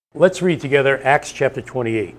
Let's read together Acts chapter 28.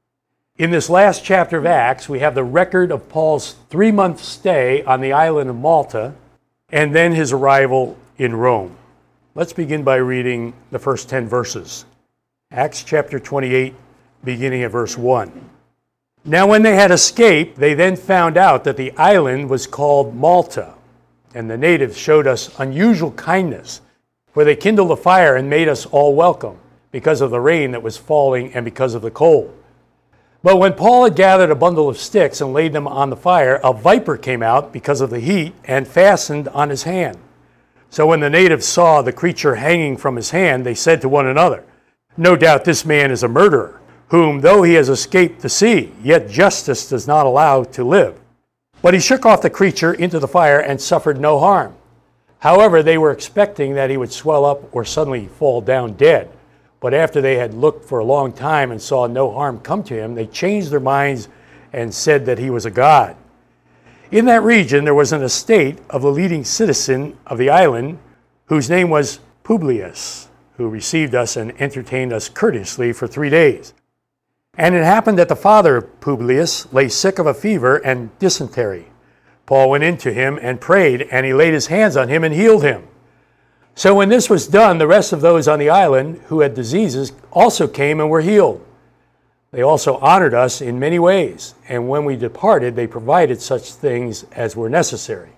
In this last chapter of Acts, we have the record of Paul's 3-month stay on the island of Malta and then his arrival in Rome. Let's begin by reading the first 10 verses. Acts chapter 28, beginning at verse 1. Now when they had escaped, they then found out that the island was called Malta, and the natives showed us unusual kindness, for they kindled a fire and made us all welcome, because of the rain that was falling and because of the cold. But when Paul had gathered a bundle of sticks and laid them on the fire, a viper came out because of the heat and fastened on his hand. So when the natives saw the creature hanging from his hand, they said to one another, "No doubt this man is a murderer, whom though he has escaped the sea, yet justice does not allow to live." But he shook off the creature into the fire and suffered no harm. However, they were expecting that he would swell up or suddenly fall down dead. But after they had looked for a long time and saw no harm come to him, they changed their minds and said that he was a god. In that region there was an estate of the leading citizen of the island, whose name was Publius, who received us and entertained us courteously for 3 days. And it happened that the father of Publius lay sick of a fever and dysentery. Paul went in to him and prayed, and he laid his hands on him and healed him. So when this was done, the rest of those on the island who had diseases also came and were healed. They also honored us in many ways, and when we departed, they provided such things as were necessary.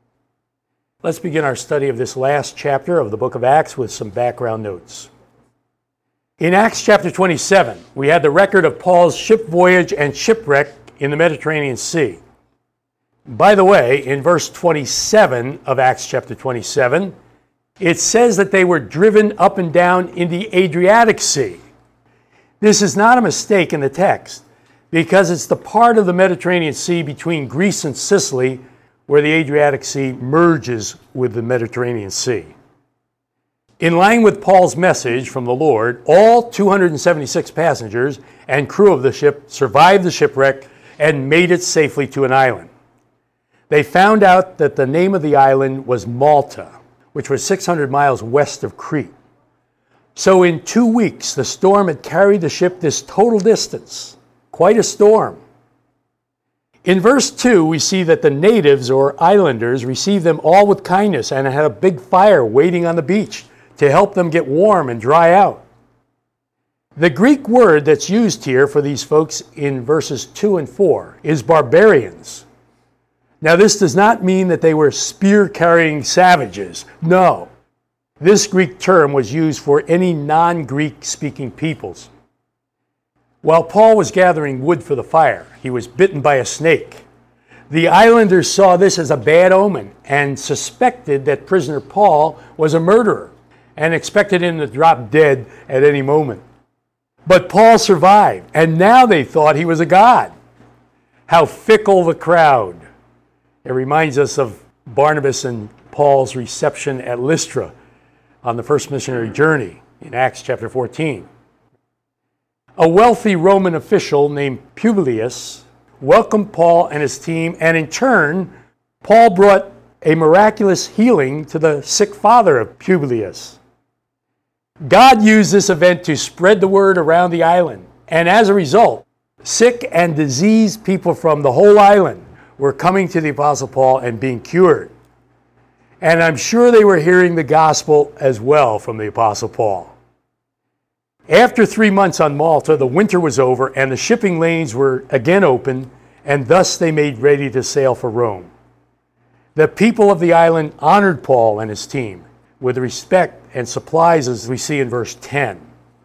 Let's begin our study of this last chapter of the book of Acts with some background notes. In Acts chapter 27, we had the record of Paul's ship voyage and shipwreck in the Mediterranean Sea. By the way, in verse 27 of Acts chapter 27, it says that they were driven up and down in the Adriatic Sea. This is not a mistake in the text, because it's the part of the Mediterranean Sea between Greece and Sicily where the Adriatic Sea merges with the Mediterranean Sea. In line with Paul's message from the Lord, all 276 passengers and crew of the ship survived the shipwreck and made it safely to an island. They found out that the name of the island was Malta, which was 600 miles west of Crete. So in 2 weeks, the storm had carried the ship this total distance. Quite a storm. In verse 2, we see that the natives or islanders received them all with kindness and had a big fire waiting on the beach to help them get warm and dry out. The Greek word that's used here for these folks in verses 2 and 4 is barbarians. Now, this does not mean that they were spear-carrying savages. No. This Greek term was used for any non-Greek speaking peoples. While Paul was gathering wood for the fire, he was bitten by a snake. The islanders saw this as a bad omen and suspected that prisoner Paul was a murderer and expected him to drop dead at any moment. But Paul survived, and now they thought he was a god. How fickle the crowd. It reminds us of Barnabas and Paul's reception at Lystra on the first missionary journey in Acts chapter 14. A wealthy Roman official named Publius welcomed Paul and his team, and in turn, Paul brought a miraculous healing to the sick father of Publius. God used this event to spread the word around the island, and as a result, sick and diseased people from the whole island were coming to the Apostle Paul and being cured. And I'm sure they were hearing the gospel as well from the Apostle Paul. After 3 months on Malta, the winter was over and the shipping lanes were again open, and thus they made ready to sail for Rome. The people of the island honored Paul and his team with respect and supplies, as we see in verse 10.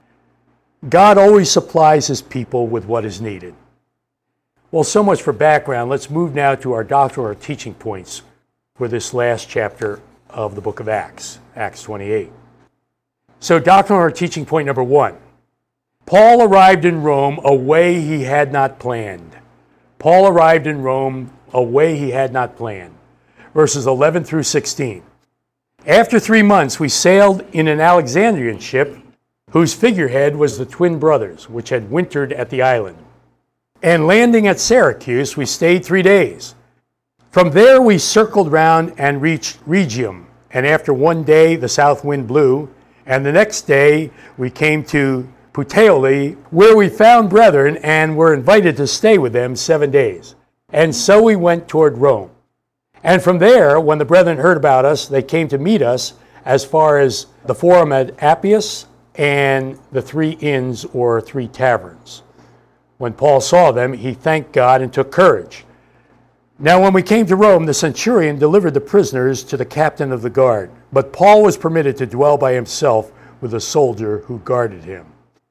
God always supplies his people with what is needed. Well, so much for background. Let's move now to our doctrinal or teaching points for this last chapter of the book of Acts, Acts 28. So doctrinal or teaching point number 1. Paul arrived in Rome a way he had not planned. Paul arrived in Rome a way he had not planned. Verses 11 through 16. After 3 months, we sailed in an Alexandrian ship whose figurehead was the twin brothers, which had wintered at the island. And landing at Syracuse, we stayed 3 days. From there, we circled round and reached Rhegium. And after 1 day, the south wind blew. And the next day, we came to Puteoli, where we found brethren and were invited to stay with them 7 days. And so we went toward Rome. And from there, when the brethren heard about us, they came to meet us as far as the Forum at Appius and the 3 inns or 3 taverns. When Paul saw them, he thanked God and took courage. Now when we came to Rome, the centurion delivered the prisoners to the captain of the guard, but Paul was permitted to dwell by himself with a soldier who guarded him.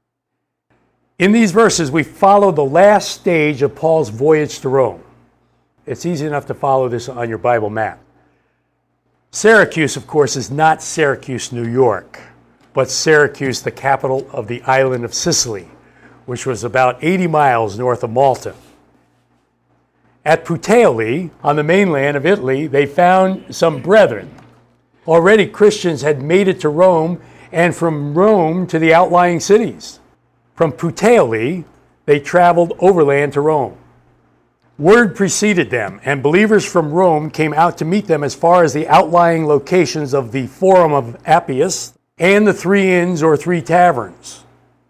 In these verses, we follow the last stage of Paul's voyage to Rome. It's easy enough to follow this on your Bible map. Syracuse, of course, is not Syracuse, New York, but Syracuse, the capital of the island of Sicily, which was about 80 miles north of Malta. At Puteoli, on the mainland of Italy, they found some brethren. Already Christians had made it to Rome, and from Rome to the outlying cities. From Puteoli, they traveled overland to Rome. Word preceded them, and believers from Rome came out to meet them as far as the outlying locations of the Forum of Appius and the 3 inns or 3 taverns.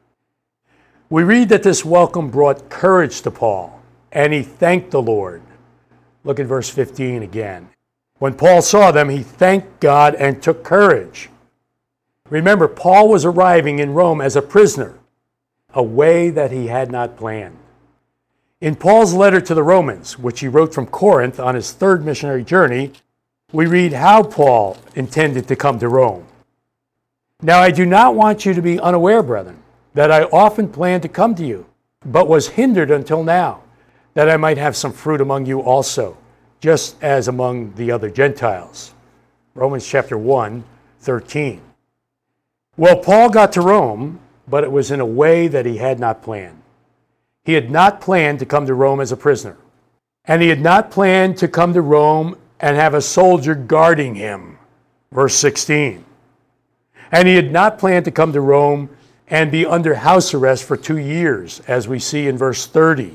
We read that this welcome brought courage to Paul, and he thanked the Lord. Look at verse 15 again. When Paul saw them, he thanked God and took courage. Remember, Paul was arriving in Rome as a prisoner, a way that he had not planned. In Paul's letter to the Romans, which he wrote from Corinth on his 3rd missionary journey, we read how Paul intended to come to Rome. Now I do not want you to be unaware, brethren, that I often planned to come to you, but was hindered until now, that I might have some fruit among you also, just as among the other Gentiles. Romans chapter 1, 13. Well, Paul got to Rome, but it was in a way that he had not planned. He had not planned to come to Rome as a prisoner. And he had not planned to come to Rome and have a soldier guarding him. Verse 16. And he had not planned to come to Rome and be under house arrest for 2 years, as we see in verse 30.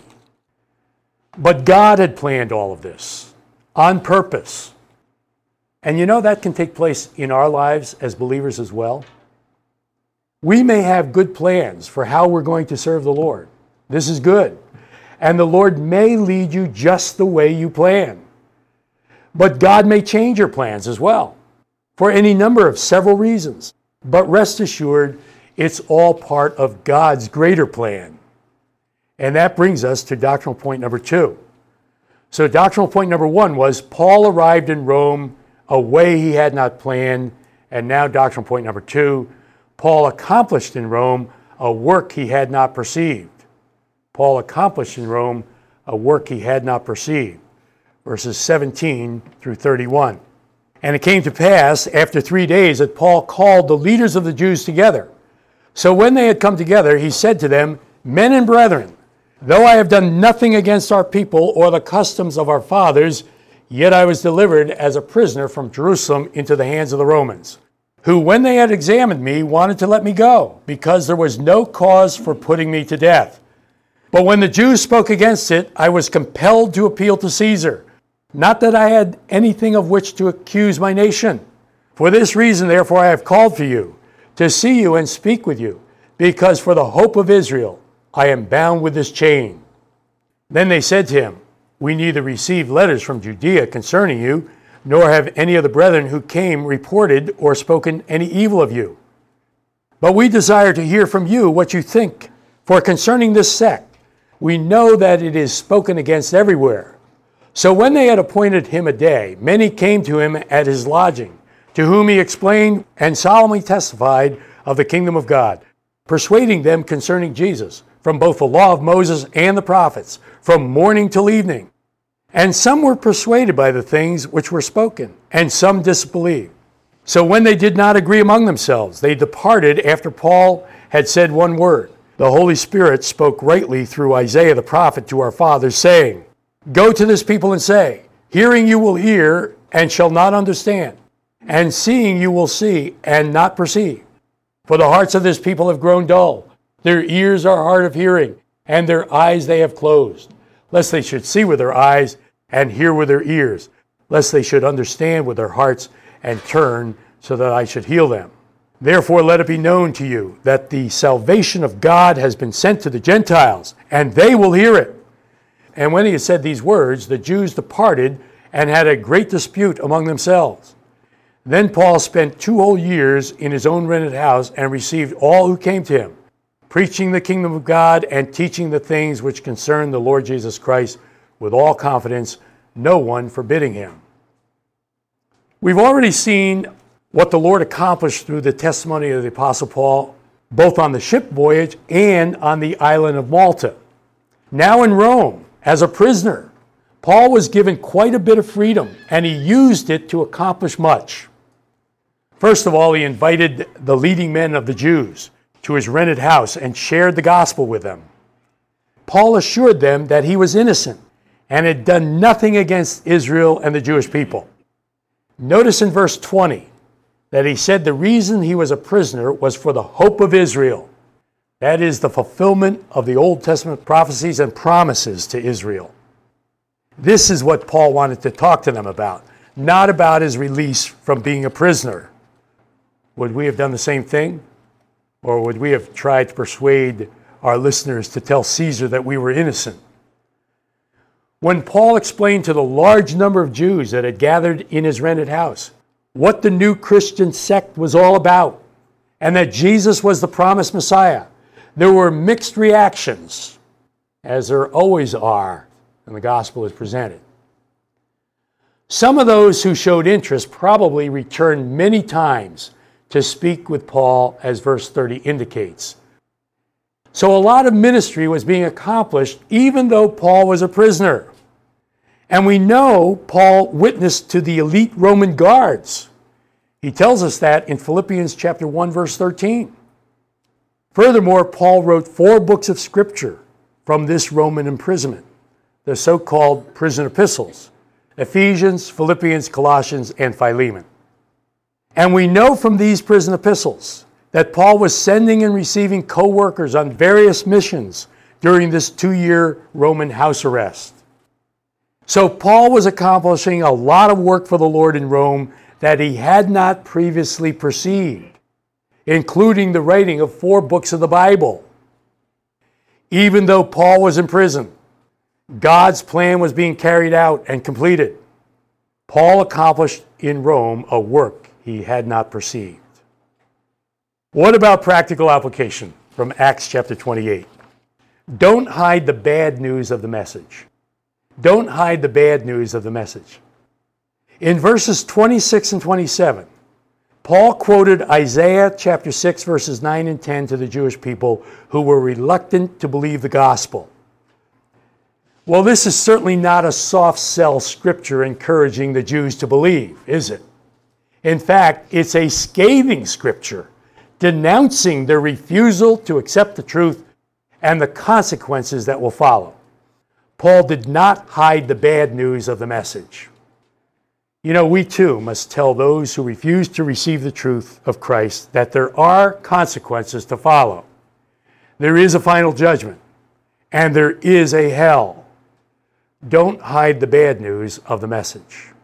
But God had planned all of this on purpose. And you know that can take place in our lives as believers as well. We may have good plans for how we're going to serve the Lord. This is good. And the Lord may lead you just the way you plan. But God may change your plans as well, for any number of several reasons. But rest assured, it's all part of God's greater plan. And that brings us to doctrinal point number 2. So doctrinal point number 1 was Paul arrived in Rome a way he had not planned. And now doctrinal point number 2, Paul accomplished in Rome a work he had not perceived. Paul accomplished in Rome a work he had not perceived. Verses 17 through 31. And it came to pass after 3 days that Paul called the leaders of the Jews together. So when they had come together, he said to them, Men and brethren, though I have done nothing against our people or the customs of our fathers, yet I was delivered as a prisoner from Jerusalem into the hands of the Romans, who, when they had examined me, wanted to let me go, because there was no cause for putting me to death. But when the Jews spoke against it, I was compelled to appeal to Caesar, not that I had anything of which to accuse my nation. For this reason, therefore, I have called for you, to see you and speak with you, because for the hope of Israel I am bound with this chain. Then they said to him, We neither received letters from Judea concerning you, nor have any of the brethren who came reported or spoken any evil of you. But we desire to hear from you what you think. For concerning this sect, we know that it is spoken against everywhere. So when they had appointed him a day, many came to him at his lodging, to whom he explained and solemnly testified of the kingdom of God, persuading them concerning Jesus, from both the law of Moses and the prophets, from morning till evening. And some were persuaded by the things which were spoken, and some disbelieved. So when they did not agree among themselves, they departed after Paul had said one word. The Holy Spirit spoke rightly through Isaiah the prophet to our fathers, saying, Go to this people and say, Hearing you will hear and shall not understand, and seeing you will see and not perceive. For the hearts of this people have grown dull, their ears are hard of hearing, and their eyes they have closed, lest they should see with their eyes and hear with their ears, lest they should understand with their hearts and turn so that I should heal them. Therefore let it be known to you that the salvation of God has been sent to the Gentiles, and they will hear it. And when he had said these words, the Jews departed and had a great dispute among themselves. Then Paul spent 2 whole years in his own rented house and received all who came to him, preaching the kingdom of God and teaching the things which concern the Lord Jesus Christ with all confidence, no one forbidding him. We've already seen what the Lord accomplished through the testimony of the Apostle Paul, both on the ship voyage and on the island of Malta. Now in Rome, as a prisoner, Paul was given quite a bit of freedom, and he used it to accomplish much. First of all, he invited the leading men of the Jews to his rented house and shared the gospel with them. Paul assured them that he was innocent and had done nothing against Israel and the Jewish people. Notice in verse 20 that he said the reason he was a prisoner was for the hope of Israel. That is the fulfillment of the Old Testament prophecies and promises to Israel. This is what Paul wanted to talk to them about, not about his release from being a prisoner. Would we have done the same thing? Or would we have tried to persuade our listeners to tell Caesar that we were innocent? When Paul explained to the large number of Jews that had gathered in his rented house what the new Christian sect was all about, and that Jesus was the promised Messiah, there were mixed reactions, as there always are when the gospel is presented. Some of those who showed interest probably returned many times to speak with Paul, as verse 30 indicates. So a lot of ministry was being accomplished even though Paul was a prisoner. And we know Paul witnessed to the elite Roman guards. He tells us that in Philippians chapter 1, verse 13. Furthermore, Paul wrote 4 books of scripture from this Roman imprisonment, the so-called prison epistles: Ephesians, Philippians, Colossians, and Philemon. And we know from these prison epistles that Paul was sending and receiving co-workers on various missions during this 2-year Roman house arrest. So Paul was accomplishing a lot of work for the Lord in Rome that he had not previously perceived, including the writing of 4 books of the Bible. Even though Paul was in prison, God's plan was being carried out and completed. Paul accomplished in Rome a work he had not perceived. What about practical application from Acts chapter 28? Don't hide the bad news of the message. Don't hide the bad news of the message. In verses 26 and 27, Paul quoted Isaiah chapter 6, verses 9 and 10 to the Jewish people who were reluctant to believe the gospel. Well, this is certainly not a soft sell scripture encouraging the Jews to believe, is it? In fact, it's a scathing scripture denouncing their refusal to accept the truth and the consequences that will follow. Paul did not hide the bad news of the message. You know, we too must tell those who refuse to receive the truth of Christ that there are consequences to follow. There is a final judgment, and there is a hell. Don't hide the bad news of the message.